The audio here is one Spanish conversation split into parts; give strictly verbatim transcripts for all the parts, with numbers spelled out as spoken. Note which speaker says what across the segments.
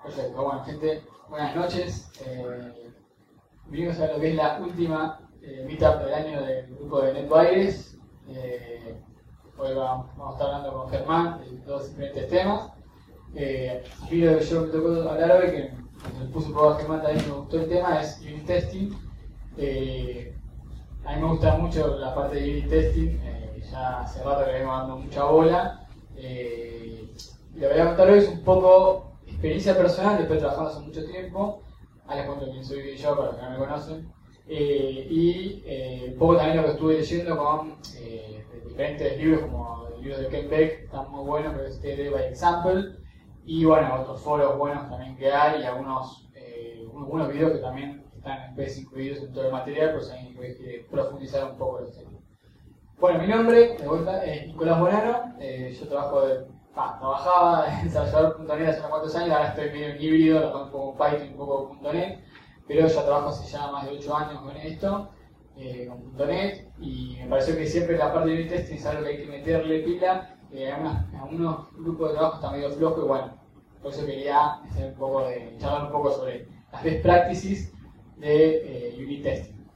Speaker 1: Perfecto, bueno gente, buenas noches. Eh, vinimos a lo que es la última eh, meetup del año del grupo de NetWires. Eh, hoy vamos, vamos a estar hablando con Germán de dos diferentes temas. Eh, y lo que yo me tocó hablar hoy, que me puso un poco a Germán también, me gustó el tema, es Unit Testing. Eh, a mí me gusta mucho la parte de Unit Testing, eh, ya hace rato que le vengo dando mucha bola. Eh, y lo que voy a contar hoy es un poco experiencia personal, después de trabajar hace mucho tiempo. Ahora les cuento quién soy yo para los que no me conocen. Eh, y eh, un poco también lo que estuve leyendo con eh, diferentes libros, como el libro de Ken Beck, están muy buenos, pero es T D by Example. Y bueno, otros foros buenos también que hay, y algunos, eh, algunos videos que también están después incluidos en todo el material, por si alguien quiere profundizar un poco en los temas. Bueno, mi nombre, de vuelta, es Nicolás Bonano. Eh, yo trabajo de, ah, trabajaba en desarrollador punto net hace unos cuantos años, ahora estoy medio en híbrido, lo un poco Python y un poco punto net, pero ya trabajo hace ya más de ocho años con esto, eh, con punto net, y me pareció que siempre la parte de unit testing es algo que hay que meterle pila. Eh, a, unas, a unos grupos de trabajo está medio flojo, y bueno, por eso quería hacer un poco de, charlar un poco sobre las best practices de eh, unit testing.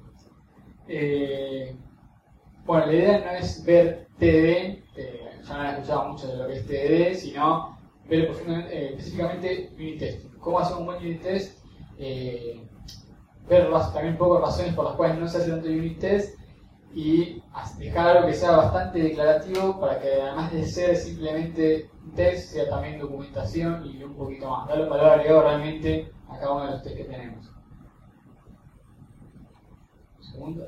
Speaker 1: Eh, bueno, la idea no es ver T D D, eh, ya no han escuchado mucho de lo que es T D D, sino ver eh, específicamente unit testing. ¿Cómo hacer un buen unit test? Eh, ver también un poco razones por las cuales no se hace tanto unit test, y dejar algo que sea bastante declarativo para que además de ser simplemente un test, sea también documentación y un poquito más. Darle un valor agregado realmente a cada uno de los test que tenemos. Un segundo.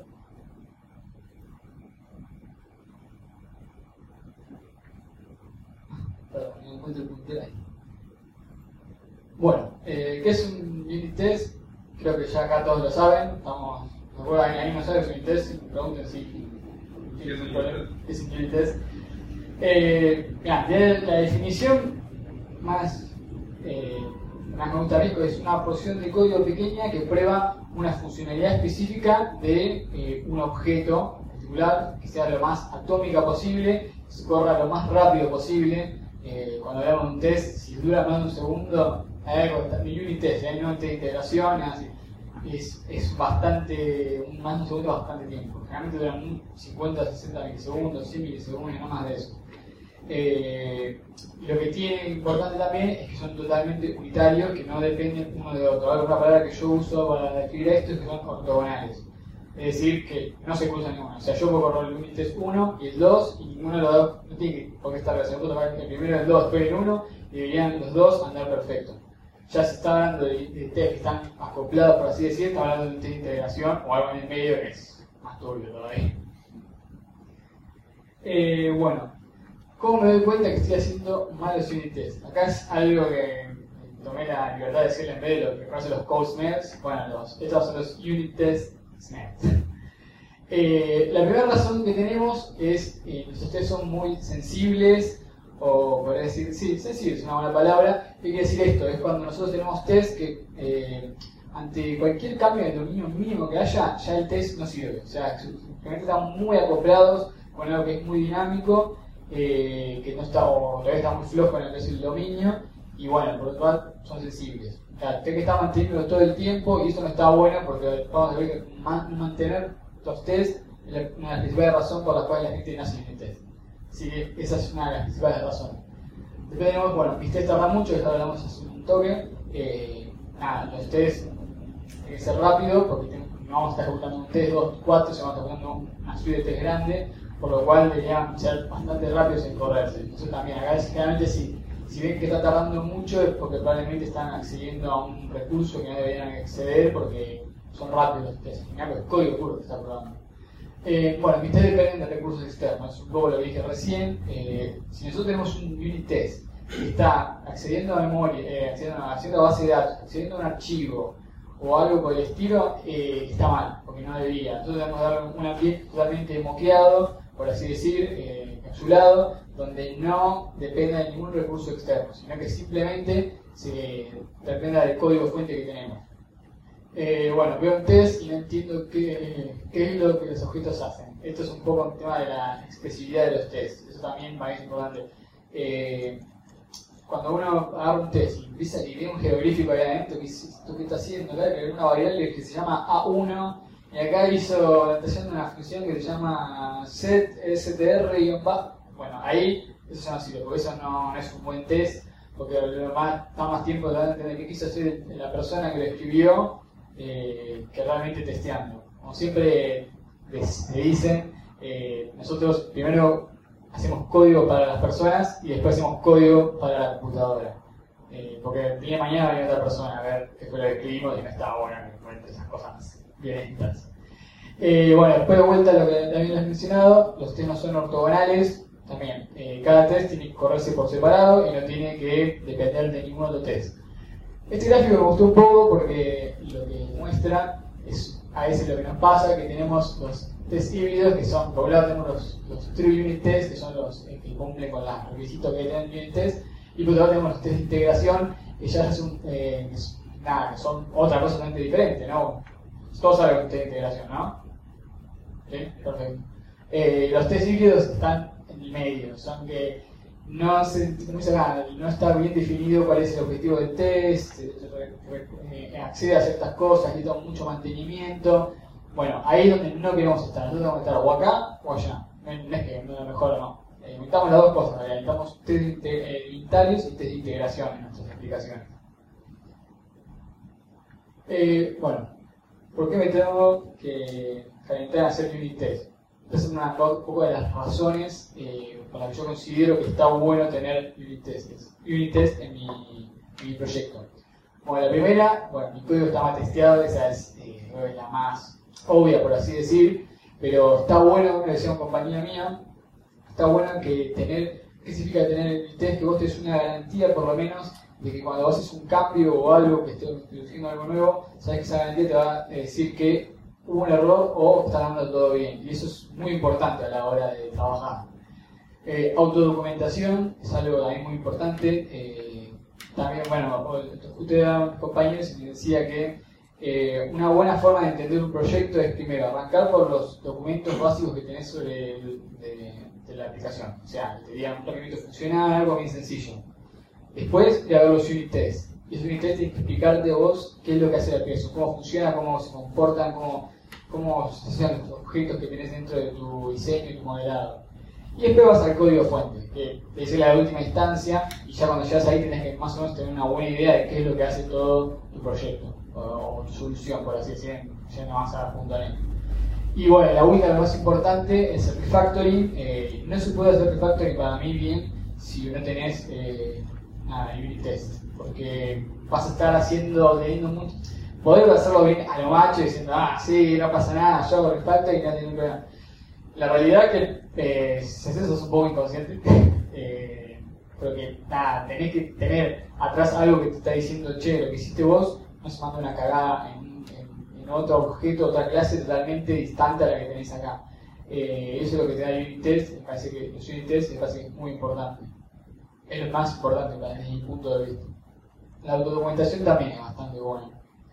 Speaker 1: Perdón, no encuentro el puntero ahí. Bueno, eh, ¿qué es un unit test? Creo que ya acá todos lo saben. Estamos, me acuerdo que alguien no sabe qué es un unit test, me pregunten si es un unit test. Eh, mirá, la definición más, eh, más me gusta a mí es una porción de código pequeña que prueba una funcionalidad específica de eh, un objeto particular, que sea lo más atómica posible, se corra lo más rápido posible. Eh, cuando hablamos de un test, si dura más de un segundo, hay algo que está en unit test, ¿eh? No de integración, así. Es, es bastante, más de un segundo es bastante tiempo. Generalmente duran cincuenta a sesenta milisegundos, cien milisegundos, no más de eso. Eh, y lo que tiene importante también es que son totalmente unitarios, que no dependen uno de otro. Una palabra que yo uso para describir esto es que son ortogonales. Es decir, que no se cruzan ninguno. O sea, yo puedo correr el unit test uno y el dos, y ninguno de los dos no tiene por qué estar relacionado. El primero y el dos, después el uno, y deberían los dos andar perfecto. Ya se está hablando de, de test que están acoplados, por así decir, está hablando de un test de integración o algo en el medio que es más turbio todavía. Eh, bueno, ¿cómo me doy cuenta que estoy haciendo malos unit tests? Acá es algo que tomé la libertad de decirle en vez de lo que conocen los code smells. Bueno, los, estos son los unit test smells. Eh, la primera razón que tenemos es que eh, nuestros tests son muy sensibles, o podría decir, sí, sensible es una buena palabra. ¿Qué quiere decir esto? Es cuando nosotros tenemos test que eh, ante cualquier cambio de dominio mínimo que haya, ya el test no sirve. O sea, simplemente están muy acoplados con algo que es muy dinámico, eh, que no está, o todavía está muy flojo en lo que es el dominio, y bueno, por otro lado son sensibles. O sea, tengo que estar manteniendo todo el tiempo, y eso no está bueno porque vamos a ver que mantener los tests es una de las principales razones por las cuales la gente no hace unit test. Así que esa es una de las principales razones. Después tenemos, bueno, mis tests tardan mucho, ya hablamos hace un toque. Eh, nada, los tests tienen que ser rápidos porque tenemos, no vamos a estar ejecutando un test, dos, cuatro, se vamos a estar ejecutando una suite de test grande, por lo cual deberían ser bastante rápidos en correrse. Eso también, acá es, generalmente si, si ven que está tardando mucho es porque probablemente están accediendo a un recurso que no deberían acceder porque son rápidos los tests. Mirá, el código puro que está probando. Eh, bueno, mis test dependen de recursos externos, un poco lo que dije recién. Eh, si nosotros tenemos un unit test que está accediendo a memoria, eh, accediendo, a, accediendo a base de datos, accediendo a un archivo o algo por el estilo, eh, está mal, porque no debería. Nosotros debemos dar un ambiente totalmente moqueado, por así decir, eh, encapsulado, donde no dependa de ningún recurso externo, sino que simplemente se dependa del código fuente que tenemos. Eh, bueno, veo un test y no entiendo qué, qué es lo que los objetos hacen. Esto es un poco el tema de la expresividad de los tests. Eso también para mí es importante. Eh, cuando uno agarra un test y empieza y ve un jeroglífico ahí adentro, ¿qué es esto que está haciendo? Acá hay una variable que se llama A uno, y acá hizo, está haciendo una función que se llama set str-bajo. Bueno, ahí eso ya no sirve, porque eso no, no es un buen test, porque lo más, está más tiempo de entender qué quiso hacer la persona que lo escribió eh, que realmente testeando. Como siempre les, les dicen, eh, nosotros primero hacemos código para las personas y después hacemos código para la computadora. Eh, porque el día de mañana viene otra persona a ver qué fue lo que escribimos y no estaba bueno que encuentre esas cosas violentas. Eh, bueno, después de vuelta a lo que también les he mencionado, los test no son ortogonales. También, eh, cada test tiene que correrse por separado y no tiene que depender de ningún otro test. Este gráfico me gustó un poco porque lo que muestra es a veces lo que nos pasa, que tenemos los test híbridos, que son, por un lado tenemos los, los true unit test, que son los eh, que cumplen con los requisitos que tienen unit test, y por otro lado tenemos los test de integración, que ya son, eh, que son, nada, que son otra cosa totalmente diferente, ¿no? Todos saben que es un test de integración, ¿no? ¿Sí? Perfecto. Eh, los test híbridos están en el medio, son que no, se, como dice acá, no está bien definido cuál es el objetivo del test, eh, accede a ciertas cosas, necesita mucho mantenimiento. Bueno, ahí es donde no queremos estar, nosotros vamos a estar o acá o allá. No es que no es lo mejor o no. Eh, necesitamos las dos cosas, necesitamos test de unitarios y test de integración en nuestras aplicaciones. Eh, bueno, ¿por qué me tengo que calentar a hacer unit test? Esa es una un poco de las razones eh, por las que yo considero que está bueno tener unit tests, unit test en mi, en mi proyecto. Bueno, la primera, bueno, mi código está más testeado, esa es eh, la más obvia por así decir, pero está bueno, como decía una compañía mía, está bueno que tener, ¿qué significa tener unit test? Que vos tenés una garantía por lo menos de que cuando haces un cambio o algo, que estés introduciendo algo nuevo, sabes que esa garantía te va a decir que hubo un error o está dando todo bien, y eso es muy importante a la hora de trabajar. Eh, autodocumentación es algo también muy importante. Eh, también, bueno, usted era un compañero y me decía que eh, una buena forma de entender un proyecto es primero arrancar por los documentos básicos que tenés sobre el, de, de la aplicación. O sea, te digan un requerimiento funcional, algo bien sencillo. Después de haber los unit tests. Y esos unit tests tienen que explicarte a vos qué es lo que hace la aplicación, cómo funciona, cómo se comportan, cómo cómo se hacen los objetos que tenés dentro de tu diseño y tu modelado. Y después vas al código fuente, que es la última instancia, y ya cuando llegas ahí tenés que más o menos tener una buena idea de qué es lo que hace todo tu proyecto, o, o tu solución, por así decir, yendo más a punto net. Y bueno, la única, la más importante, es el refactoring. Eh, no se puede hacer refactoring para mí bien si no tenés eh, nada, unit test, porque vas a estar haciendo, leyendo mucho. Poder hacerlo bien a lo macho diciendo, ah, sí, no pasa nada, yo hago refactor y no tengo ningún problema. La realidad es que eh, si haces eso es un poco inconsciente, eh, porque nada, tenés que tener atrás algo que te está diciendo, che, lo que hiciste vos no se manda una cagada en, en, en otro objeto, otra clase totalmente distante a la que tenés acá. Eh, eso es lo que te da el unit test, me parece que los unit test me parece que es muy importante. Es lo más importante para desde mi punto de vista. La autodocumentación también es bastante buena.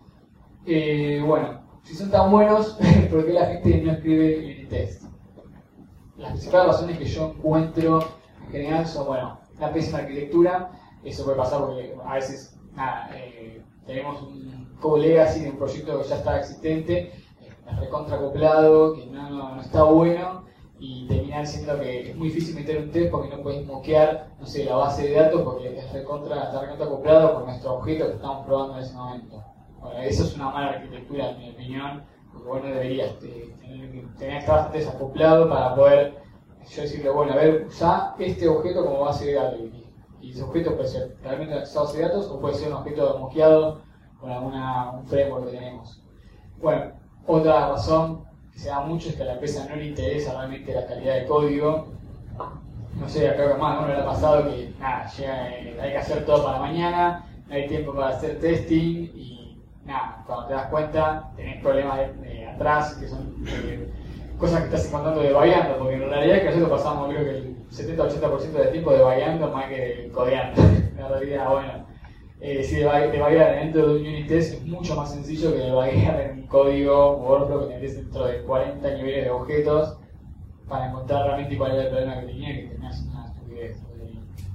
Speaker 1: Eh, bueno, si son tan buenos, ¿por qué la gente no escribe unit test? Las principales razones que yo encuentro en general son, bueno, la pésima arquitectura. Eso puede pasar porque a veces, nada, eh, tenemos un code legacy de un proyecto que ya está existente, es recontra acoplado, que no, no, no está bueno, y termina siendo que es muy difícil meter un test porque no puedes moquear, no sé, la base de datos porque es recontra, está recontra acoplado con nuestro objeto que estamos probando en ese momento. Bueno, eso es una mala arquitectura, en mi opinión, porque bueno, deberías tener, tener que estar bastante desacoplado para poder yo decirle, bueno, a ver, usa este objeto como base de datos. Y, y ese objeto puede ser realmente una base de datos o puede ser un objeto moqueado con alguna, un framework que tenemos. Bueno, otra razón que se da mucho es que a la empresa no le interesa realmente la calidad de código. No sé, acá que más, ¿no? Me lo ha pasado que nada, llega, eh, hay que hacer todo para mañana, no hay tiempo para hacer testing y nada, cuando te das cuenta tenés problemas de, de atrás que son eh, cosas que estás encontrando debugueando, porque en realidad que nosotros pasamos creo que el setenta a ochenta por ciento del tiempo debugueando más que codeando. En realidad, bueno, eh, si debuguear dentro de un unit test es mucho más sencillo que debuguear en un código workflow que tenés dentro de cuarenta niveles de objetos para encontrar realmente cuál era el problema que tenía, que tenía una estupidez.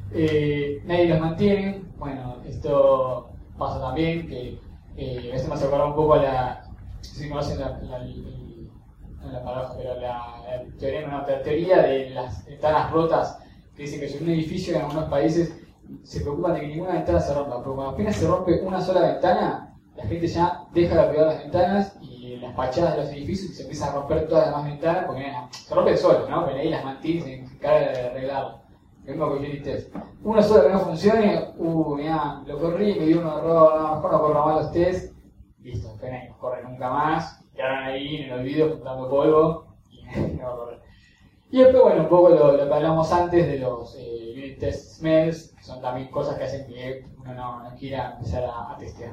Speaker 1: Eh, nadie los mantiene. Bueno, esto pasa también, que eh, a veces me hace acordar un poco a la, no sé si conocen la, la, la, no la paradoja, pero la, la teoría, no, la teoría de las ventanas rotas, que dicen que si un edificio en algunos países se preocupan de que ninguna ventana se rompa, pero cuando apenas se rompe una sola ventana, la gente ya deja de cuidar las ventanas y las fachadas de los edificios se empiezan a romper todas las demás ventanas porque mira, se rompe solo, ¿no? Pero ahí las mantiene y se encarga de arreglarlo. Lo mismo que Unit Test. Una sola que no funcione, uh, mira, lo corrí, me dio un error, no, mejor no corro más los test, listo, pena y no corre nunca más, quedaron ahí en el olvido juntando polvo y no va a correr. Y después, bueno, un poco lo, lo que hablamos antes de los eh, Unit Test Smells, que son también cosas que hacen que uno no, no quiera empezar a, a testear.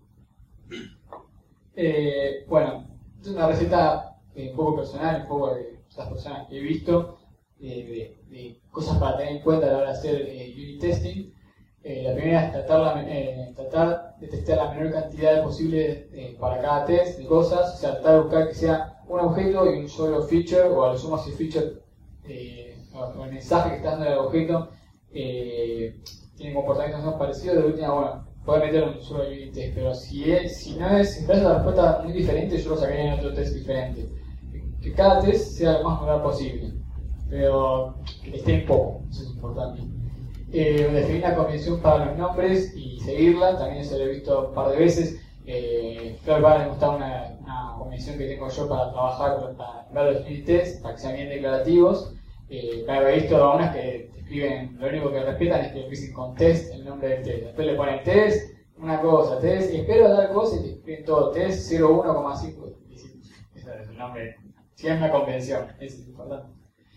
Speaker 1: Eh, bueno, es una receta eh, un poco personal, un poco de las personas que he visto, eh, de, de cosas para tener en cuenta a la hora de hacer eh, unit testing. Eh, la primera es tratar, la, eh, tratar de testear la menor cantidad posible eh, para cada test de cosas, o sea, tratar de buscar que sea un objeto y un solo feature, o a lo sumo si el feature eh, o el mensaje que está dando el objeto eh, tiene comportamientos más parecidos, de última, bueno, poder meterlo en un solo unit test, pero si, es, si no es, si es la respuesta muy diferente, yo lo sacaría en otro test diferente. Que cada test sea lo más general posible, pero que esté en poco, eso es importante. Eh, definir una convención para los nombres y seguirla, también eso lo he visto un par de veces. Eh, creo que va a gustar una, una convención que tengo yo para trabajar, para ver los unit tests, para que sean bien declarativos. Eh, claro, he visto algunas que escriben, lo único que respetan es que empiecen con test, el nombre del test. Después le ponen test, una cosa, test, y espero tal cosa y te escriben todo, test cero uno coma cinco. Ese es el nombre, si es una convención, eso es importante.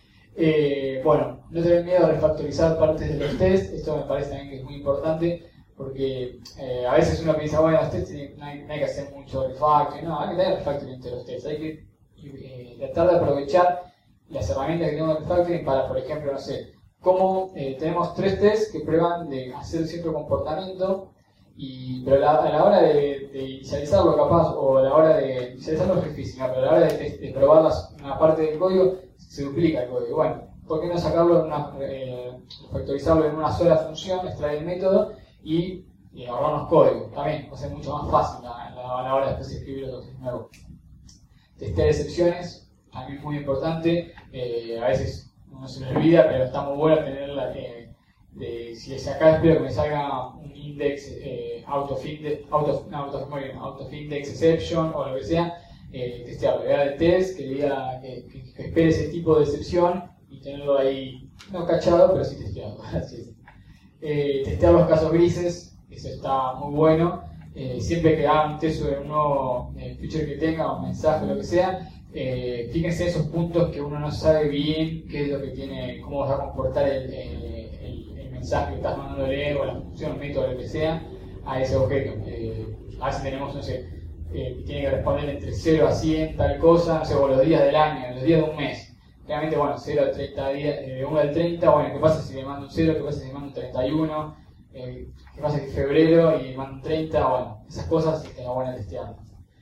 Speaker 1: Eh, bueno, no tener miedo a refactorizar partes de los tests, esto me parece también que es muy importante, porque eh, a veces uno piensa, bueno, los tests no hay, no hay que hacer mucho refactoring, no, hay que tener refactoring entre los tests, hay que eh, tratar de aprovechar las herramientas que tenemos de refactoring para, por ejemplo, no sé, cómo eh, tenemos tres tests que prueban de hacer cierto comportamiento, y, pero la, a la hora de, de inicializarlo capaz, o a la hora de inicializarlo es difícil, ¿no? Pero a la hora de, de probar las, una parte del código, se duplica el código. Bueno, ¿por qué no sacarlo en una, eh, factorizarlo en una sola función, extraer el método y, y ahorrarnos código? También va a ser mucho más fácil a la, a la hora de después escribir los test nuevos. Testear excepciones, también muy importante. Eh, a veces uno se le olvida, pero está muy bueno tenerla. Eh, de, si acá espero que me salga un index eh, out of index, out of, no, out of, out of index exception o lo que sea. Eh, testearlo, le da el test, que le diga que, que, que espere ese tipo de excepción y tenerlo ahí, no cachado, pero sí testeado. Así es. Eh, testear los casos grises, eso está muy bueno. Eh, siempre que hagan un test sobre un nuevo eh, feature que tenga, un mensaje, lo que sea, eh, fíjense esos puntos que uno no sabe bien qué es lo que tiene, cómo va a comportar el, eh, el, el mensaje que estás mandándole o la función, el método, lo que sea, a ese objeto. Eh, a veces tenemos, no sé, Eh, tiene que responder entre cero a cien, tal cosa, no sé, o los días del año, los días de un mes. Realmente, bueno, cero a treinta días, de uno al treinta, bueno, ¿qué pasa si le mando un cero? ¿Qué pasa si le mando un treinta y uno? Eh, ¿Qué pasa si es febrero y mando un treinta? Bueno, esas cosas está bueno testearlas.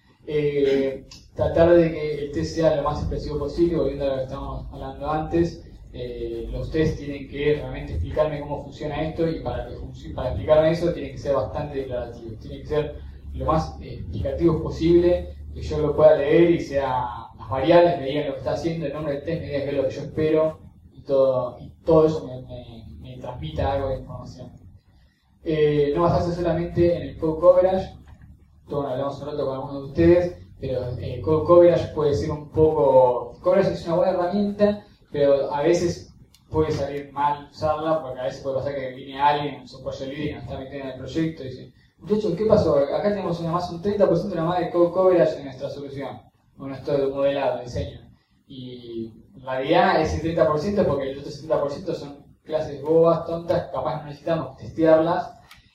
Speaker 1: Eh, tratar de que el test sea lo más expresivo posible, volviendo a lo que estábamos hablando antes. Eh, los tests tienen que realmente explicarme cómo funciona esto y para, que para explicarme eso tiene que ser bastante declarativo. Tiene que ser lo más eh, explicativo posible, que yo lo pueda leer y sea las variables me digan lo que está haciendo, el nombre del test me diga qué es lo que yo espero y todo, y todo eso me, me, me transmita algo de información. Eh, no basarse solamente en el code coverage, esto bueno, hablamos un rato con algunos de ustedes, pero el eh, code coverage puede ser un poco... Coverage es una buena herramienta, pero a veces puede salir mal usarla, porque a veces puede pasar que viene alguien, un software lead y nos está metiendo en el proyecto y dice, muchachos, ¿qué pasó? Acá tenemos una más un treinta por ciento más de code coverage en nuestra solución, o nuestro modelado, diseño. Y en realidad ese treinta por ciento es porque el otro setenta por ciento son clases bobas, tontas, capaz no necesitamos testearlas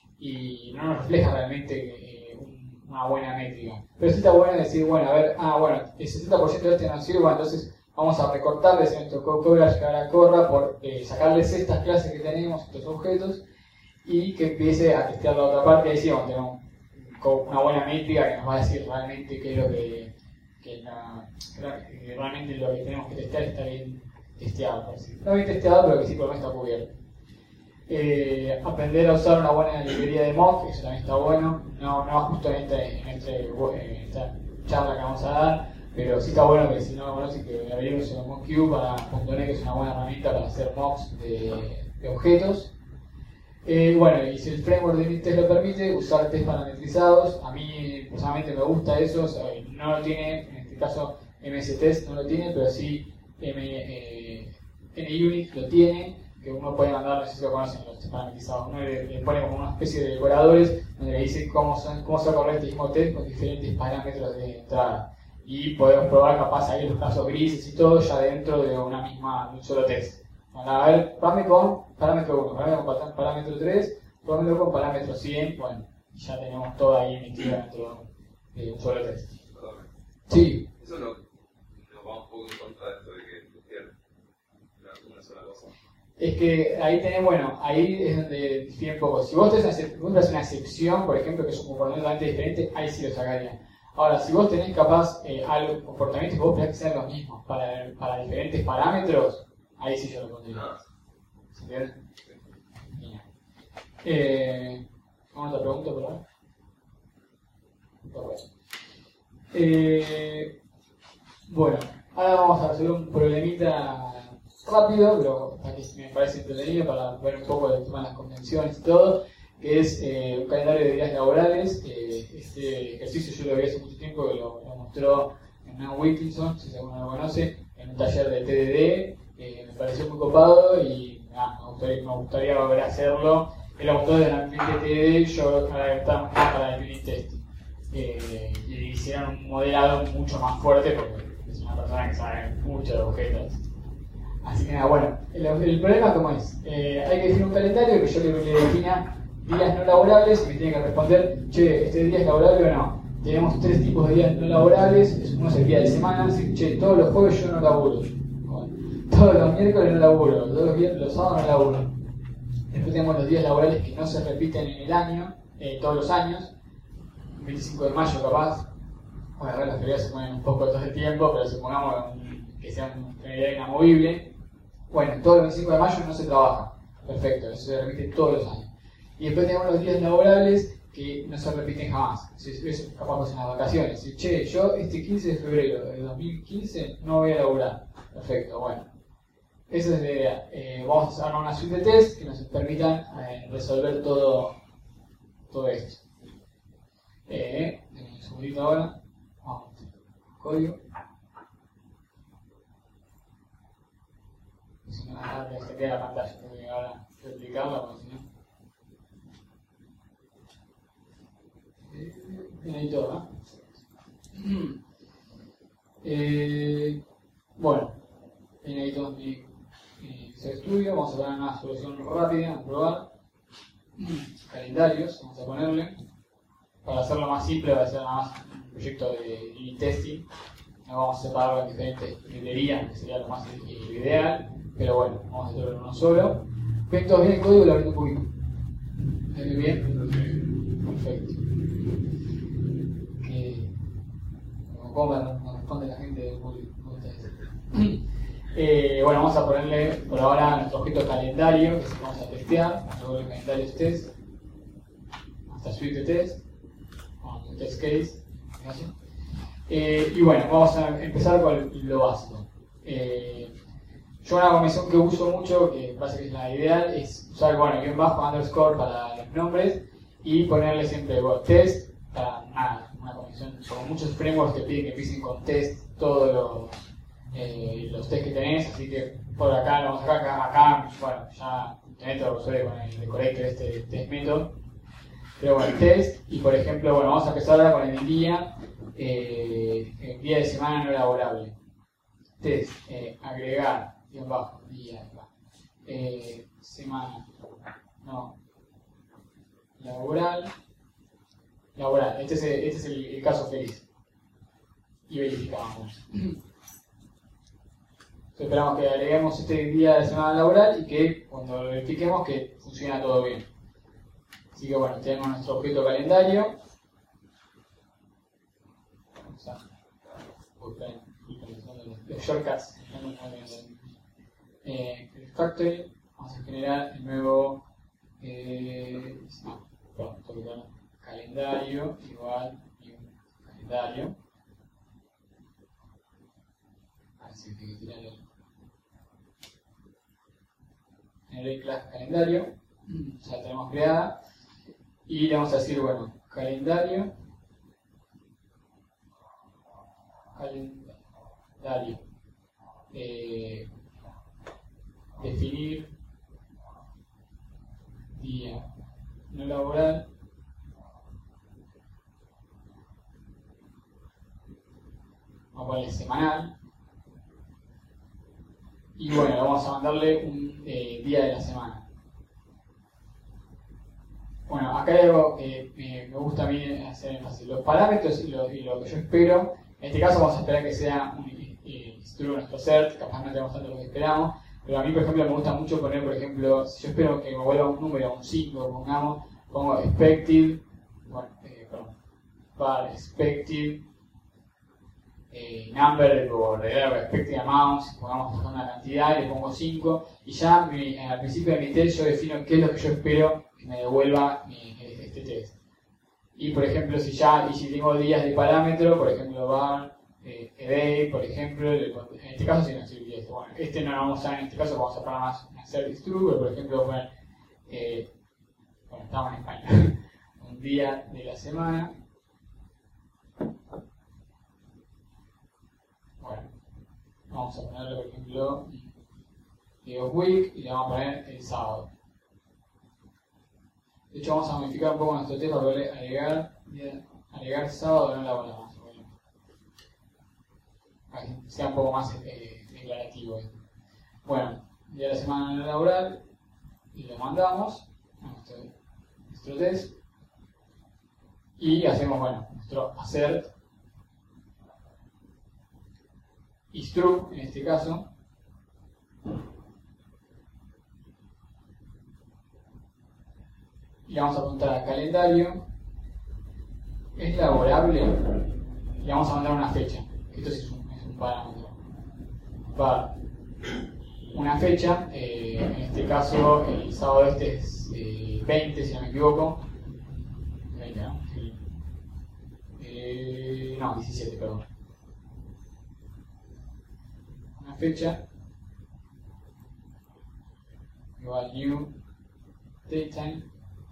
Speaker 1: y no nos refleja realmente eh, una buena métrica. Pero sí está bueno decir, bueno, a ver, ah, bueno, el setenta por ciento de este no sirve, bueno, entonces vamos a recortarles en nuestro code coverage que ahora corra por eh, sacarles estas clases que tenemos, estos objetos, y que empiece a testear la otra parte. Ahí sí vamos a tener un, una buena métrica que nos va a decir realmente qué es lo que, que, la, que realmente lo que tenemos que testear está bien testeado. No bien testeado, pero que sí por lo menos está cubierto. Eh, aprender a usar una buena librería de mock, eso también está bueno. No, no justo en, este, en, este, en esta charla que vamos a dar, pero sí está bueno que si no lo conocen, que averigüen sobre MockQ para punto net, que es una buena herramienta para hacer mocks de, de objetos. Eh, bueno, y si el framework de unit test lo permite, usar test parametrizados. A mí personalmente me gusta eso, o sea, no lo tiene, en este caso M S Test no lo tiene, pero sí M, eh, NUnit lo tiene, que uno puede mandar, no sé si lo conocen los test parametrizados, uno le, le pone como una especie de decoradores donde le dice cómo, son, cómo se va a correr este mismo test con diferentes parámetros de entrada. Y podemos probar capaz ahí los casos grises y todo ya dentro de una misma, de un solo test. Bueno, a ver, pruébame con parámetro uno, pruébame con parámetro tres, pruébame con parámetro cien, bueno, ya tenemos todo ahí metido dentro de un solo test. Sí.
Speaker 2: Eso no, no va un poco en contra de esto de que difieren una, una sola cosa.
Speaker 1: Es que ahí tenés, bueno, ahí es donde difiere un poco. Si vos tenés una, una excepción, por ejemplo, que es un comportamiento totalmente diferente, ahí sí lo sacaría. Ahora, si vos tenés capaz eh, algo, comportamientos que vos esperás que sean los mismos para, para diferentes parámetros, ahí sí yo lo pondría. ¿Se entiende? Bien. Eh, ¿Vamos a otra pregunta por ahora? Bueno. Eh, bueno, ahora vamos a hacer un problemita rápido, pero aquí me parece entretenido para ver un poco del tema de las convenciones y todo, que es eh, un calendario de días laborales. Eh, este ejercicio yo lo vi hace mucho tiempo, que lo, lo mostró Hernán Wilkinson, si alguno lo conoce, en un taller de T D D. Eh, me pareció muy copado y ah, me, gustaría, me gustaría volver a hacerlo. Él lo mostró desde el ambiente de T D D, yo ahora estaba más para el unit test. Eh, y hicieron un modelado mucho más fuerte porque es una persona que sabe mucho de objetos. Así que nada, bueno, el, el problema como es, eh, hay que definir un calendario que yo le, le defina días no laborables y me tiene que responder, che, ¿este día es laborable o no? Tenemos tres tipos de días no laborables, uno es el día de semana, así, che, todos los jueves yo no laburo, bueno, todos los miércoles no laburo, todos los, viernes, los sábados no laburo. Después tenemos los días laborales que no se repiten en el año, eh, todos los años, veinticinco de mayo capaz, bueno, a ver, las teorías se ponen un poco todo el tiempo, pero supongamos que sea una idea inamovible. Bueno, todos los veinticinco de mayo no se trabaja, perfecto, eso se repite todos los años. Y después tenemos los días laborables que no se repiten jamás, eso capaz en las vacaciones. Y, che, yo este quince de febrero de dos mil quince no voy a laburar, perfecto, bueno. Esa es la idea. Eh, vamos a armar una suite de test que nos permitan eh, resolver todo, todo esto. Eh, un segundito ahora. Vamos. Código. Si no, ahora se queda la pantalla. Tengo que ahora replicarla porque si no. Bien ahí todo, ¿no? Eh, bueno, bien ahí todo mi. Se estudio, vamos a poner una solución rápida a probar. Calendarios, vamos a ponerle. Para hacerlo más simple, va a ser nada más un proyecto de unit testing. No vamos a separarlo en diferentes librerías, que sería lo más ideal. Pero bueno, vamos a hacerlo en uno solo. ¿Ven todos bien el código? Lo abriendo un poquito. ¿Ven bien? Perfecto. Que, ¿Cómo me responde la gente del público? Eh, bueno, vamos a ponerle por ahora nuestro objeto calendario, que vamos a testear, luego el calendario es test, hasta suite de test, vamos a test case, eh, y bueno, vamos a empezar con lo básico. Eh, yo una convención que uso mucho, que parece que es la ideal, es usar, bueno, guión bajo, underscore para los nombres, y ponerle siempre bueno, test, para nada, una convención, como muchos frameworks te piden que empiecen con test, todos los Eh, los test que tenés, así que por acá lo vamos a sacar, acá, acá bueno, ya tenés todo resuelve con el decorator este test método, pero bueno, test, y por ejemplo, bueno, vamos a empezar ahora con el día, eh, el día de semana no laborable, test, eh, agregar, guión bajo, día, eh, semana, no, laboral, laboral, este es el, este es el, el caso feliz, y verificamos. Esperamos que agreguemos este día de semana laboral y que cuando lo verifiquemos que funciona todo bien. Así que bueno, tenemos nuestro objeto calendario. Vamos a buscar los shortcuts. Eh, el factory, vamos a generar el nuevo Eh, no, perdón, tengo que poner calendario igual y un calendario. Así que tirar el, el class calendario. Ya la tenemos creada. Y le vamos a decir, bueno, calendario. Calendario. Eh, definir día no laboral vamos a ponerle semanal y bueno, vamos a mandarle un eh, día de la semana. Bueno, acá hay algo que me, me gusta a mí hacer énfasis, los parámetros y lo, y lo que yo espero. En este caso vamos a esperar que sea un eh, instructor nuestro cert, capaz no tenemos tanto lo que esperamos. Pero a mí, por ejemplo, me gusta mucho poner, por ejemplo, si yo espero que me vuelva un número, un cinco, pongamos, pongo expected, bueno, eh, perdón, var expected eh, number, o regalo expected amount, pongamos una cantidad y le pongo cinco, y ya mi, al principio de mi test yo defino qué es lo que yo espero que me devuelva mi, este test. Y, por ejemplo, si ya, y si tengo días de parámetro, por ejemplo, var Eh, eday, por ejemplo, en este caso sí no sirve esto. Bueno, este no lo vamos a usar en este caso, vamos a poner más una service true, pero por ejemplo, bueno, eh, bueno, estamos en español, un día de la semana. Bueno, vamos a ponerle, por ejemplo, day of week y le vamos a poner el sábado. De hecho, vamos a modificar un poco nuestro test para poder agregar, agregar sábado no laboral. Para que sea un poco más eh, declarativo. Bueno, día de la semana no laboral y lo mandamos a nuestro, nuestro test y hacemos, bueno, nuestro assert is true en este caso. Y le vamos a apuntar al calendario. ¿Es laborable? Y le vamos a mandar una fecha. Esto sí es un parámetro. Var una fecha, eh, en este caso el sábado este es eh, veinte, si no me equivoco. veinte, ¿no? Sí. Eh, no, diecisiete, perdón. Una fecha igual new datetime.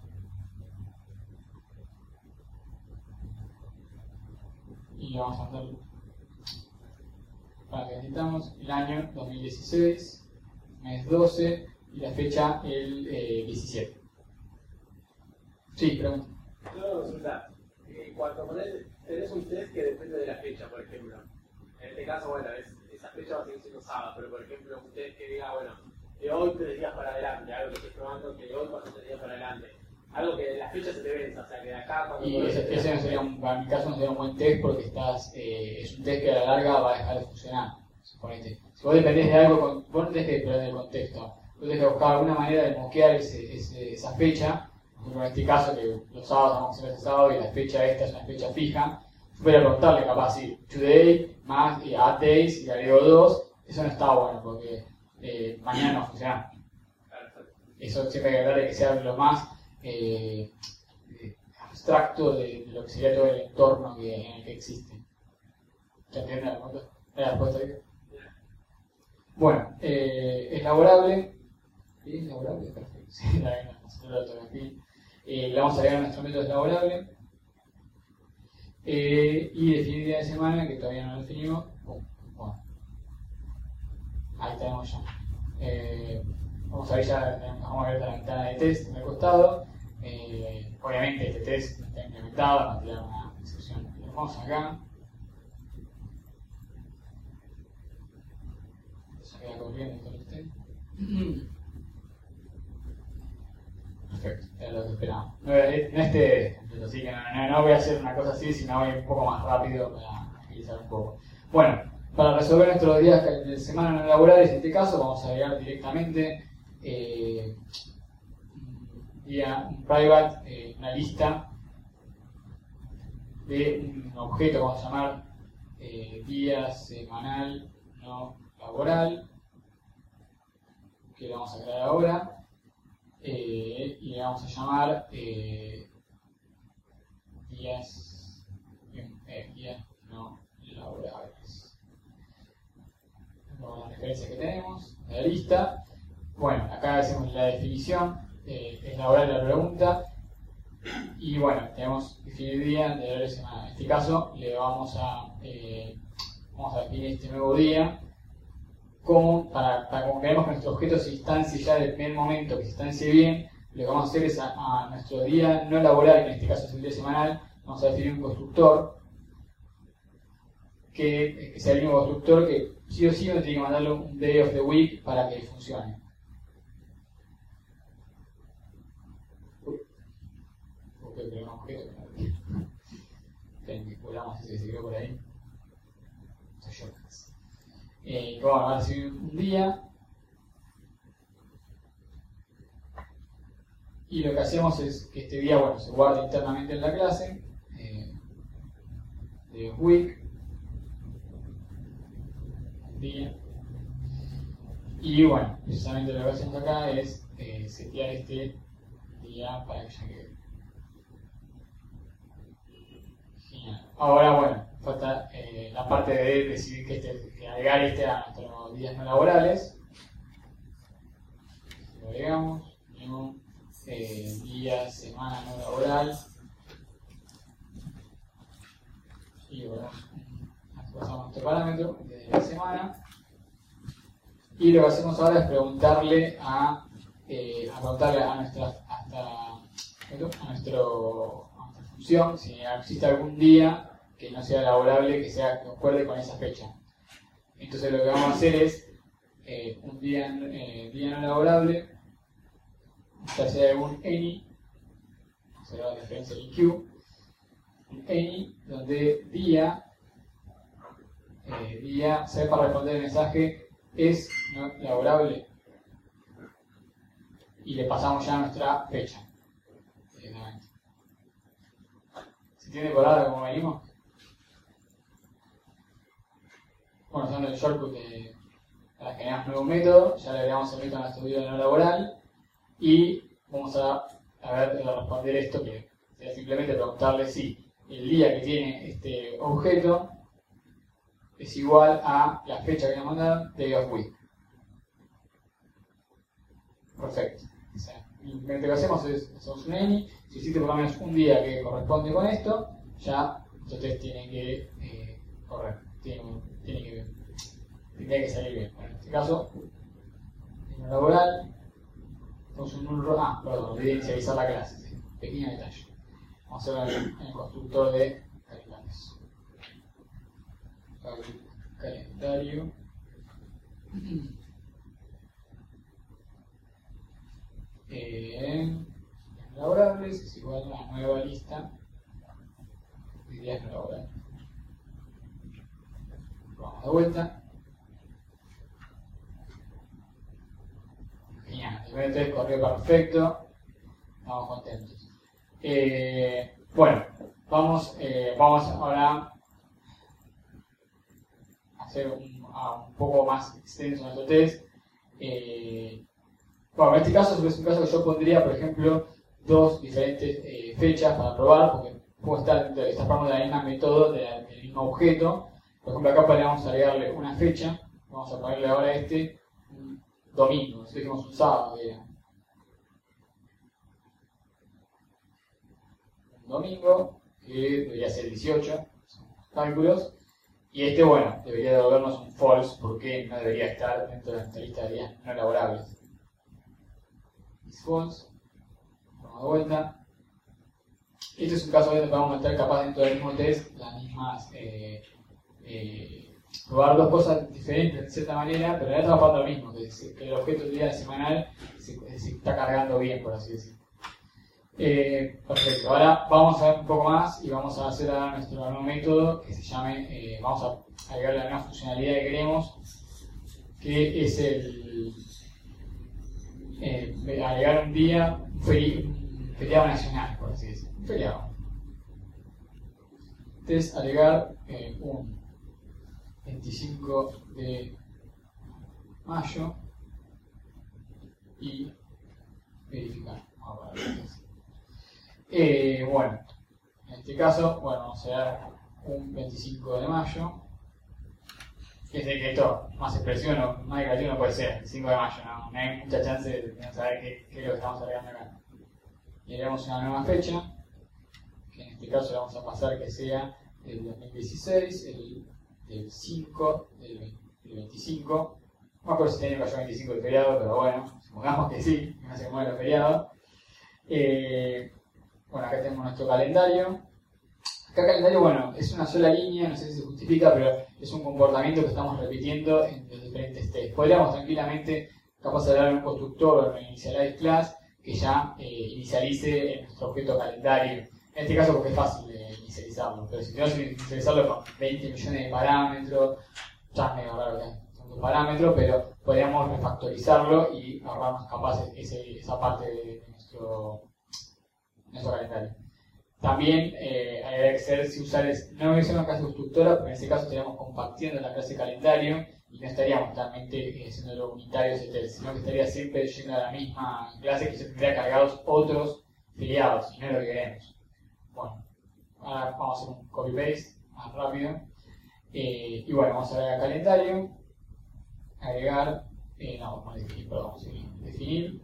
Speaker 1: Y le vamos a mandar para que necesitamos el año dos mil dieciséis, mes doce y la fecha el eh, diecisiete. Sí, pregunta.
Speaker 3: Yo consulta, eh, cuando ponés, tenés un test que depende de la fecha, por ejemplo. En este caso, bueno, es, esa fecha va a seguir siendo sábado, pero por ejemplo, un test que diga, bueno, de hoy tres días para adelante, algo que estoy probando que de hoy pasa tres días para adelante. Algo que la fecha se te venza, o sea, que de acá cuando...
Speaker 1: Y ese, ese no sería un, en mi caso no sería un buen test porque estás, eh, es un test que a la larga va a dejar de funcionar. Suponete. Si vos dependés de algo, con, vos no tenés que depender del contexto. Vos tenés que buscar alguna manera de moquear ese, ese, esa fecha. Por ejemplo, en este caso, que los sábados vamos a hacer ese sábado y la fecha esta es una fecha fija. Yo podría preguntarle capaz si today más y add days y le agrego dos. Eso no está bueno porque eh, mañana no va a funcionar. Eso siempre hay que tratar de que sea lo más eh, eh, abstracto de, de lo que sería todo el entorno que, en el que existe. ¿Ya entiendes la pregunta? ¿La respuesta ahí? Bueno, eh, es laborable. ¿Es laborable? Perfecto. Sí, la aquí. Eh, le vamos a agregar nuestro método es laborable. Eh, y definir día de semana, que todavía no lo definimos. Oh, bueno. Ahí tenemos ya. Eh, vamos a ver ya, vamos a ver la ventana de test en el costado. Eh, obviamente este test no está implementado, vamos a tirar una excepción. Lo vamos acá. Se queda corriendo todo el test. Perfecto, era lo que esperábamos. No, no este, así que no, no, no voy a hacer una cosa así, sino voy un poco más rápido para agilizar un poco. Bueno, para resolver nuestros días de semana no laborales, en este caso, vamos a agregar directamente eh, día, un private, eh, una lista de un objeto que vamos a llamar eh, día semanal no laboral, que lo vamos a crear ahora. eh, y le vamos a llamar eh, días, eh, días no laborables. Con las referencias que tenemos, la lista. Bueno, acá hacemos la definición, eh, es laboral la pregunta. Y bueno, tenemos definir día de horario semana. En este caso le vamos a eh, vamos a definir este nuevo día como para, para como queremos que nuestro objeto se instancie ya del primer momento, que se instancie bien. Lo que vamos a hacer es a, a nuestro día no laboral, que en este caso es el día semanal, vamos a definir un constructor que, que sea el mismo constructor que sí o sí no tiene que mandarle un day of the week para que funcione. Pero un objeto que vinculamos ese que se quedó por ahí. Eh, bueno, va a recibir un día y lo que hacemos es que este día, bueno, se guarde internamente en la clase eh, de week día, y bueno, precisamente lo que hacemos acá es eh, setear este día para que ya quede. Ahora, bueno, falta eh, la parte de decidir que, este, que agregar este a nuestros días no laborales. Lo agregamos, tenemos eh, día, semana no laboral. Y bueno, pasamos nuestro parámetro de la semana. Y lo que hacemos ahora es preguntarle a, eh, a preguntarle a nuestra, hasta, a nuestro, a nuestra función si existe algún día que no sea laborable, que sea que concuerde con esa fecha. Entonces lo que vamos a hacer es eh, un día, eh, día no laborable, ya sea un any, se da la referencia en Q, un any donde día, eh, día, será para responder el mensaje es no laborable y le pasamos ya nuestra fecha. ¿Se entiende por ahora cómo venimos? Bueno, usando el shortcut de, para generar un nuevo método, ya le agregamos el método a nuestro día no laboral y vamos a, a ver a responder esto, que sería simplemente preguntarle si el día que tiene este objeto es igual a la fecha que le mandan day of week. Perfecto. O sea, lo que hacemos es hacemos un any, si existe por lo menos un día que corresponde con esto, ya entonces tiene que eh, correr. Tiene, tiene que, tendría que salir bien. Bueno, en este caso, en lo laboral, tenemos un null, ah, perdón, olvidé inicializar la clase, ¿sí? Pequeño detalle. Vamos a hacerlo en el constructor de calendarios. Calendario. Eh, laborables es igual a una nueva lista de días no laborables. Vamos de vuelta. Genial, el primer test corrió perfecto. Estamos contentos. Eh, bueno, vamos, eh, vamos ahora a hacer un, a un poco más extenso nuestro test. Eh, bueno, en este caso es un caso que yo pondría, por ejemplo, dos diferentes eh, fechas para probar, porque puedo estar dentro de esta forma de la misma método, de la, del mismo objeto. Por ejemplo, acá podríamos agregarle una fecha, vamos a ponerle ahora este un domingo, nosotros dijimos un sábado, que era un domingo, que debería ser dieciocho, son cálculos, y este, bueno, debería devolvernos un false, porque no debería estar dentro de nuestra lista de días no laborables. Is false, vamos de vuelta. Este es un caso donde podemos meter capaz dentro del mismo test las mismas. Eh, Eh, probar dos cosas diferentes de cierta manera, pero ya estamos pasando lo mismo, que, que el objeto del día semanal se, se está cargando bien, por así decirlo. Eh, perfecto, ahora vamos a ver un poco más y vamos a hacer ahora nuestro nuevo método que se llame, eh, vamos a agregar la nueva funcionalidad que queremos, que es el eh, agregar un día, un, feri un feriado nacional, por así decirlo, un feriado. Entonces, agregar eh, un veinticinco de mayo y verificar. Vamos a ver. Eh, bueno, en este caso, bueno, vamos a dar un veinticinco de mayo. Es de que esto, más expresión o más creativo no puede ser, el cinco de mayo, no, no hay mucha chance de no saber qué, qué es lo que estamos agregando acá. Y agregamos una nueva fecha, que en este caso le vamos a pasar que sea el dos mil dieciséis, el del cinco, del veinticinco. No me acuerdo si tenía que cayó veinticinco de feriado, pero bueno, supongamos que sí, que no se mueve los feriados. Eh, bueno, acá tenemos nuestro calendario. Acá calendario, bueno, es una sola línea, no sé si se justifica, pero es un comportamiento que estamos repitiendo en los diferentes tests. Podríamos tranquilamente, capaz de hablar un constructor o un initialize class que ya eh, inicialice en nuestro objeto calendario. En este caso porque es fácil de inicializarlo, pero si tenemos que inicializarlo con veinte millones de parámetros, ya es medio raro que son parámetros, pero podríamos refactorizarlo y ahorrarnos capaz ese, esa parte de nuestro, nuestro calendario. También eh, hay que saber si usar, es, no es una clase constructora, pero en este caso estaríamos compartiendo la clase calendario y no estaríamos totalmente eh, haciéndolo unitario ese test, sino que estaría siempre yendo a la misma clase que se tendría cargados otros filiados, y no es lo que queremos. Bueno, ahora vamos a hacer un copy-paste más rápido. Eh, y bueno, vamos a agregar calendario, agregar, eh, no, vamos a definir, perdón, vamos a definir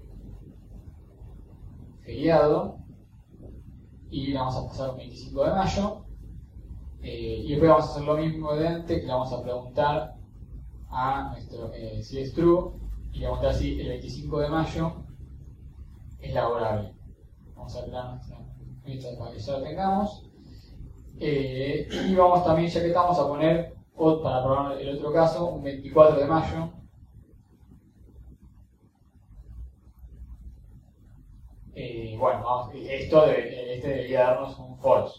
Speaker 1: feriado. Y le vamos a pasar un veinticinco de mayo. Eh, y después vamos a hacer lo mismo de antes, que le vamos a preguntar a nuestro, eh, si es true, y le vamos a preguntar si el veinticinco de mayo es laborable. Vamos a crear nuestra lista para que ya lo tengamos. Eh, y vamos también, ya que estamos, a poner, para probar el otro caso, un veinticuatro de mayo. Eh, bueno, vamos, esto debe, este debería darnos un false.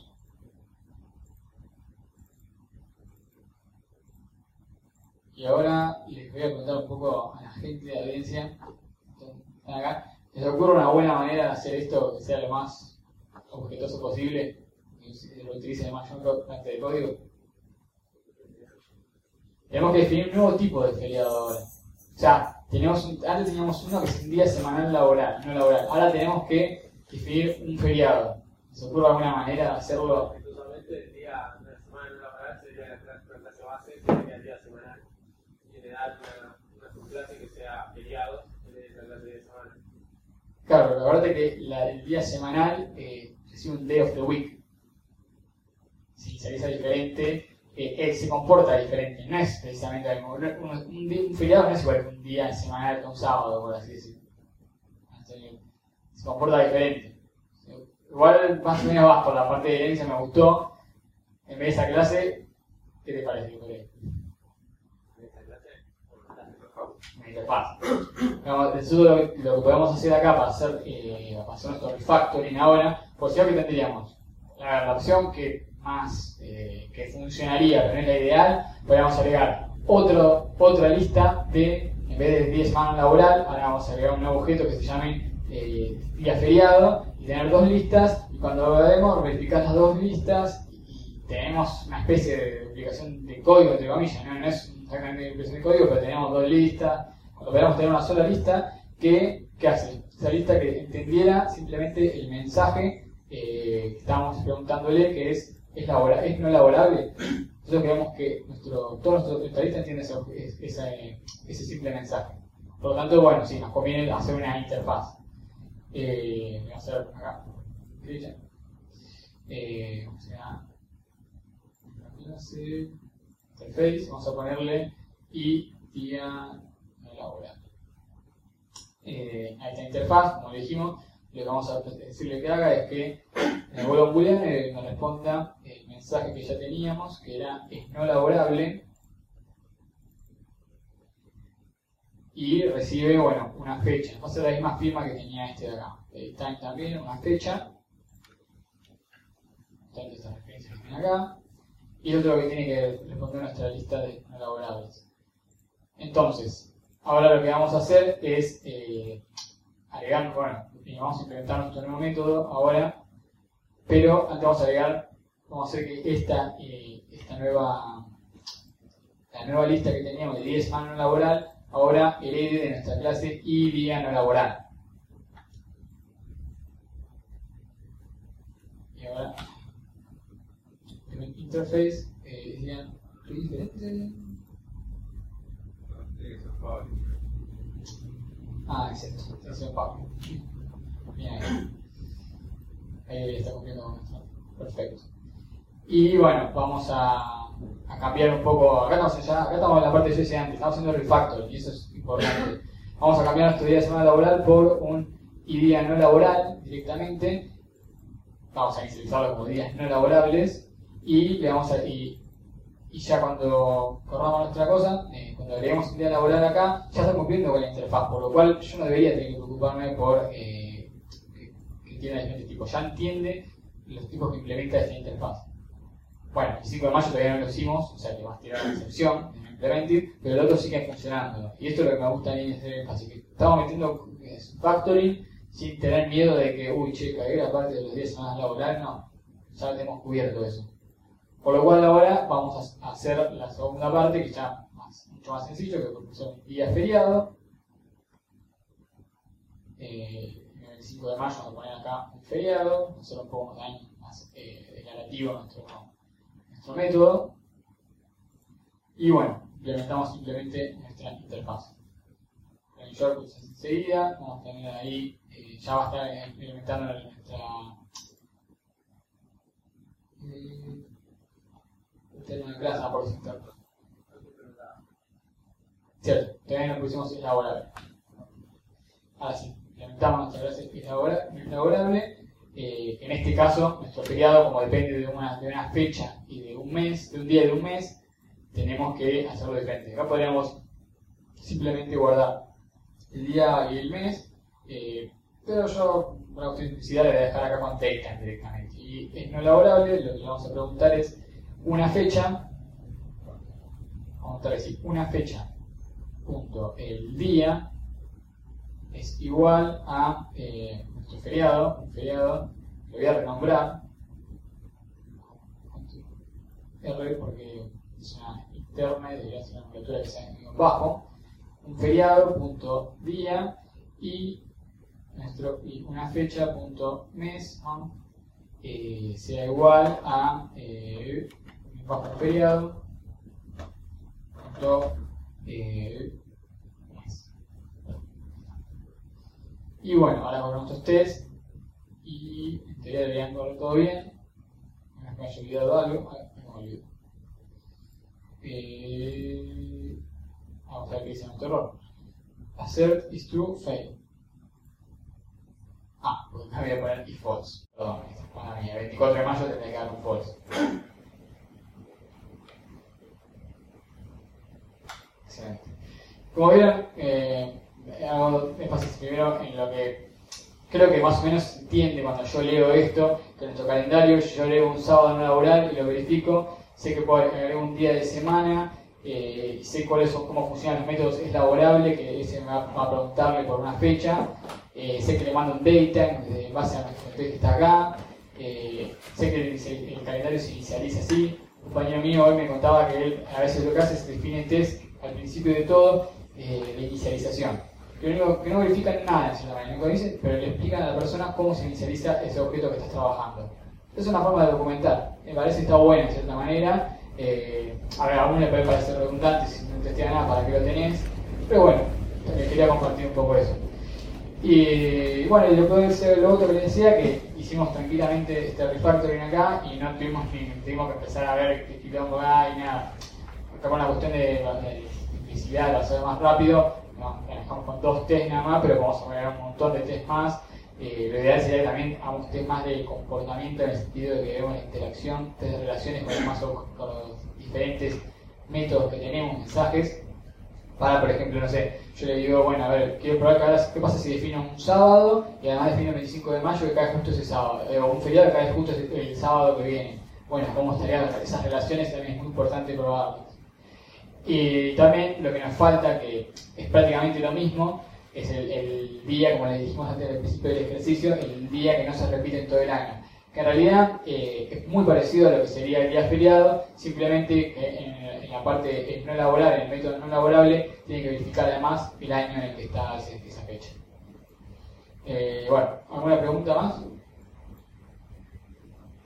Speaker 1: Y ahora les voy a preguntar un poco a la gente de la audiencia que están acá. ¿Les ocurre una buena manera de hacer esto que sea lo más objetoso posible? Que lo utilicen el mayor parte de código. Tenemos que definir un nuevo tipo de feriado ahora. O sea, tenemos un, antes teníamos uno que es un día semanal laboral, no laboral. Ahora tenemos que definir un feriado. ¿Se ocurre alguna manera de hacerlo?
Speaker 3: Usualmente el día de la semana no laboral sería la clase, la clase base, sería el día semanal. Y le dan una, una subclase que sea feriado en vez de la clase de semana.
Speaker 1: Claro, pero acuérdate que la, el día semanal eh, recibe un day of the week. Si se realiza diferente. Eh, eh, se comporta diferente, no es precisamente algo. Un, un, un feriado no es igual que un día semanal que un sábado, por así decirlo. Se comporta diferente. Igual más o menos vas por la parte de herencia, me gustó. En vez de esa clase, ¿qué te parece? Una interfaz. Eso lo, lo que podemos hacer acá para hacer, eh, para hacer nuestro refactoring ahora, por si no, que tendríamos la, la opción que más eh, que funcionaría, pero no es la ideal, podríamos agregar otro, otra lista de, en vez de día semana laboral, ahora vamos a agregar un nuevo objeto que se llame eh, día feriado, y tener dos listas, y cuando lo vemos, verificar las dos listas, y tenemos una especie de duplicación de código, entre comillas, no, no es exactamente una duplicación de código, pero tenemos dos listas. Cuando podamos tener una sola lista, que, ¿qué hace? Esa lista que entendiera simplemente el mensaje eh, que estábamos preguntándole, que es ¿Es, labora, ¿Es no laborable? Nosotros queremos que nuestro, todo nuestro especialista entienda ese, ese, ese simple mensaje. Por lo tanto, bueno, sí, nos conviene hacer una interfaz. Eh, vamos a hacer acá. Eh, o sea, interface, vamos a ponerle y día no laborable. Eh, a esta interfaz, como le dijimos, lo que vamos a decirle que haga es que en el vuelo booleano eh, nos responda el mensaje que ya teníamos, que era es no laborable, y recibe, bueno, una fecha. Va a ser la misma firma que tenía este de acá. El time también, una fecha. Tanto estas referencias que tiene acá. Y el otro que tiene que responder nuestra lista de no laborables. Entonces, ahora lo que vamos a hacer es eh, agregar, bueno, y vamos a implementar nuestro nuevo método ahora, pero antes vamos a agregar, vamos a hacer que esta, eh, esta nueva, la nueva lista que teníamos de día semana no laboral, ahora herede de nuestra clase y día no laboral. interface, eh, decían, ¿qué diferente serían?
Speaker 2: Tiene que ser Pablo.
Speaker 1: Ah, exacto, atención Pablo. Bien ahí. Ahí está cumpliendo con nuestro. Perfecto. Y bueno, vamos a, a cambiar un poco. Acá estamos, ya, acá estamos en la parte que yo decía antes, estamos haciendo refactor y eso es importante. Vamos a cambiar nuestro día de semana laboral por un y día no laboral directamente. Vamos a inicializarlo como días no laborables y le vamos a. Y, y ya cuando corramos nuestra cosa, eh, cuando agreguemos un día laboral acá, ya está cumpliendo con la interfaz, por lo cual yo no debería tener que preocuparme por eh, que, que tiene diferentes tipos. Ya entiende los tipos que implementa esta interfaz. Bueno, el cinco de mayo todavía no lo hicimos, o sea que va a tirar la excepción en Implemented, pero el otro sigue funcionando. Y esto es lo que me gusta a mí hacer énfasis, que estamos metiendo factoring sin tener miedo de que, uy, che, cagué la parte de los días de semana laboral, no, ya lo tenemos cubierto eso. Por lo cual ahora vamos a hacer la segunda parte, que ya es mucho más sencillo, que son día feriado. Eh, el veinticinco de mayo vamos a poner acá un feriado, hacer un poco más, más eh, declarativo nuestro, nuestro método. Y bueno, implementamos simplemente nuestra interfaz. En shortcuts enseguida, vamos a tener ahí, eh, ya va a estar implementando nuestra... Eh, término de clase, por cierto. Cierto, todavía no pusimos es laborable. Ahora sí, implementamos nuestra clase es laborable. Eh, en este caso, nuestro feriado, como depende de una, de una fecha y de un mes, de un día y de un mes, tenemos que hacerlo diferente. Acá podríamos simplemente guardar el día y el mes, eh, pero yo, por la simplicidad, le voy a dejar acá con datetime directamente. Y es no laborable, lo que le vamos a preguntar es una fecha, vamos a decir, una fecha, punto, el día es igual a eh, nuestro feriado, un feriado, lo voy a renombrar, R porque es una interna y debería ser una nomenclatura que sea en bajo, un feriado, punto, día, y, nuestro, y una fecha, punto, mes, ¿no? eh, sea igual a eh, bajo feriado, punto, eh, mes. Y bueno, ahora con nuestros test, y en teoría deberían correr todo bien. Me haya olvidado algo, ah, me olvidé. Eh, vamos a ver qué dice nuestro error. Assert is true, fail. Ah, porque acá voy a poner if false. Perdón, bueno, mía, veinticuatro de mayo tendré que dar un false. Excelente. Como vieron, eh, hago énfasis primero en lo que creo que más o menos se entiende cuando yo leo esto, que en nuestro calendario yo leo un sábado no laboral y lo verifico, sé que puedo agregar un día de semana, eh, sé cuáles son, cómo funcionan los métodos es laborable, que ese me va, va a preguntarle por una fecha, eh, sé que le mando un data en base a nuestro test que está acá, eh, sé que el, el calendario se inicializa así. Un compañero mío hoy me contaba que él a veces lo que hace es define el test al principio de todo, eh, la inicialización. Que, único, que no verifican nada en cierta manera, dicen, pero le explican a la persona cómo se inicializa ese objeto que estás trabajando. Es una forma de documentar, me parece que está buena en cierta manera. Eh, a ver, a uno le puede parecer redundante si no testea nada para qué lo tenés, pero bueno, les quería compartir un poco eso. Y bueno, y después lo otro que les decía, que hicimos tranquilamente este refactoring acá y no tuvimos ni tuvimos que empezar a ver qué quilombo hay y nada. Acá con la cuestión de, de simplicidad, de hacer más rápido, no, manejamos con dos test nada más, pero vamos a poner un montón de test más. Eh, lo ideal sería que también hagamos test más de comportamiento en el sentido de que vemos la interacción, test de relaciones con, el más, con los diferentes métodos que tenemos, mensajes. Para, por ejemplo, no sé, yo le digo, bueno, a ver, quiero probar que ahora, qué pasa si defino un sábado y además defino el veinticinco de mayo que cae justo ese sábado, eh, o un feriado que cae justo ese, el sábado que viene. Bueno, cómo estarían esas relaciones también es muy importante probarlas. Y también lo que nos falta, que es prácticamente lo mismo, es el, el día, como les dijimos antes al principio del ejercicio, el día que no se repite en todo el año. Que en realidad eh, es muy parecido a lo que sería el día feriado, simplemente que en, en la parte no laborable, en el método no laborable, tiene que verificar además el año en el que está esa fecha. Eh, bueno, ¿alguna pregunta más? Bueno,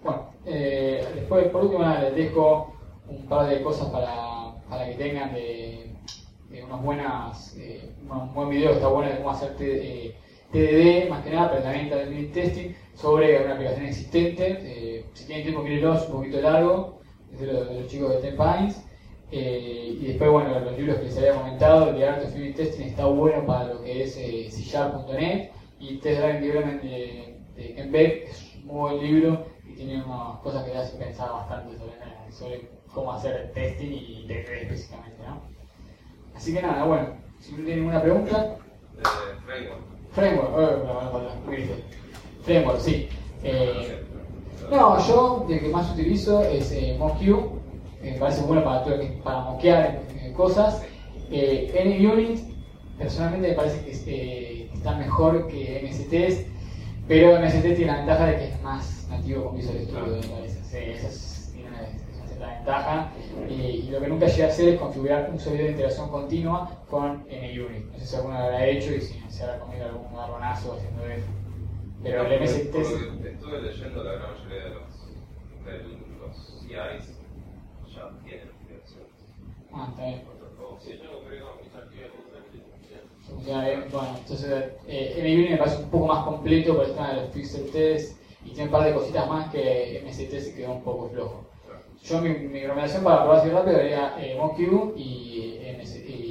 Speaker 1: Eh, después, por último, nada, les dejo un par de cosas para, para que tengan de, de unas buenas, eh, un buen video que está bueno de cómo hacer T, eh, T D D, más que nada, pero también también unit testing sobre una aplicación existente. Eh, si tienen tiempo, mírenlo, es un poquito largo, es de los, de los chicos de Ten Pines. Eh, y después, bueno, los libros que les había comentado, el de Art of Unit Testing está bueno para lo que es eh, C Sharp punto net, y Test Driven Development de, de Ken Beck es un muy buen libro y tiene unas cosas que le hacen pensar bastante sobre, sobre cómo hacer testing y T D D específicamente, ¿no? Así que nada, bueno, si no tienen ninguna pregunta.
Speaker 2: De framework.
Speaker 1: Framework, oh, bueno, bueno, bueno, muy bien. Framework, sí. Eh, no, yo el que más utilizo es eh, MockQ. Me parece bueno para, todo, para moquear eh, cosas. Eh, NUnit, personalmente me parece que eh, está mejor que M S Test, pero M S Test tiene la ventaja de que es más nativo con Visual Studio, me parece. Sí, esa es, tiene una, es una cierta ventaja. Y, y lo que nunca llegué a hacer es configurar un servidor de integración continua con NUnit. No sé si alguno lo habrá hecho y si se habrá comido algún garronazo haciendo eso. Pero el M S Test.
Speaker 2: Estuve leyendo la gran mayoría de los, de los C Is. Ya tienen aplicaciones.
Speaker 1: Ah, está bien.
Speaker 3: Sí, yo creo que mis actividades
Speaker 1: Funciona bien. Bueno, entonces eh, NUnit me parece un poco más completo por el tema de los pixel test y tiene un par de cositas más que M S T se quedó un poco flojo. Yo mi, mi recomendación para probar así rápido sería eh, MockQ y, M S, y